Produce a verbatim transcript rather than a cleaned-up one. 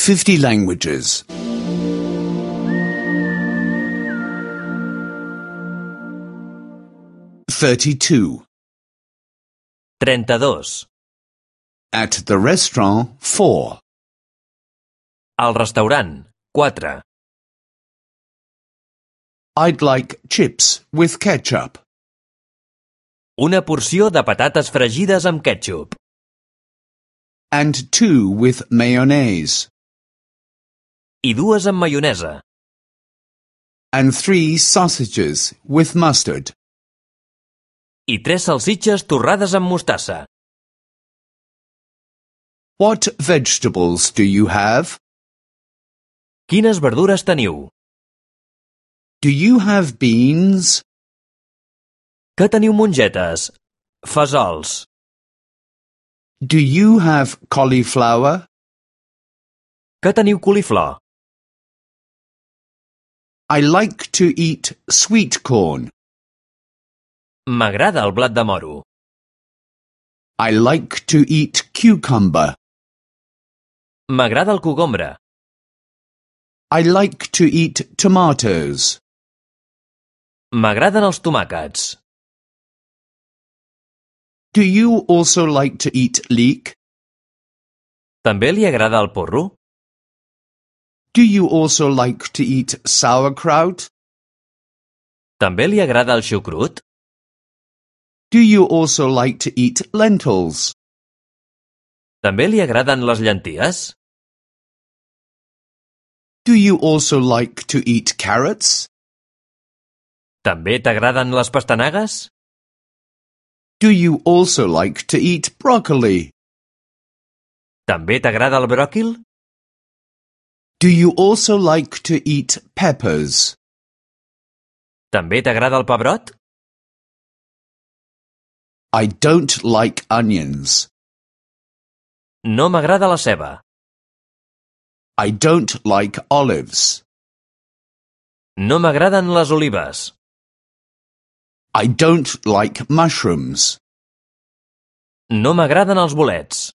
fifty languages. thirty-two. trenta-dos. At the restaurant, four. Al restaurant, quatre. I'd like chips with ketchup. Una porció de patates fregides amb quètxup. And two with mayonnaise. I dues amb maionesa. And three sausages with mustard. I tres salsitxes torrades amb mostassa. What vegetables do you have? Quines verdures teniu? Do you have beans? Que teniu mongetes? Fesols. Do you have cauliflower? Que teniu coliflor? I like to eat sweet corn. M'agrada el blat de moro. I like to eat cucumber. M'agrada el cogombre. I like to eat tomatoes. M'agraden els tomàquets. Do you also like to eat leek? També li agrada el porro? Do you also like to eat sauerkraut? També li agrada el xucrut? Do you also like to eat lentils? També li agraden les llenties? Do you also like to eat carrots? També t'agraden les pastanagues? Do you also like to eat broccoli? També t'agrada el bròquil? Do you also like to eat peppers? També t'agrada el pebrot? I don't like onions. No m'agrada la ceba. I don't like olives. No m'agraden les olives. I don't like mushrooms. No m'agraden els bolets.